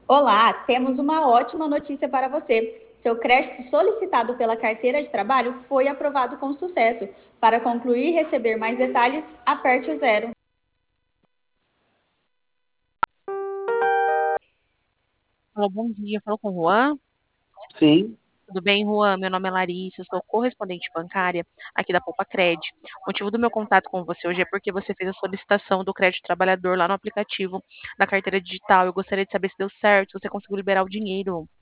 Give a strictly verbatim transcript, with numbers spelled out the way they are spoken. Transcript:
Olá, temos uma ótima notícia para você. Seu crédito solicitado pela carteira de trabalho foi aprovado com sucesso. Para concluir e receber mais detalhes, aperte o zero. Alô, bom dia. Falou com o Juan? Sim, Tudo bem, Juan? Meu nome é Larissa, eu sou correspondente bancária aqui da Poupa Cred. O motivo do meu contato com você hoje é porque você fez a solicitação do crédito trabalhador lá no aplicativo da carteira digital. Eu gostaria de saber se deu certo, se você conseguiu liberar o dinheiro.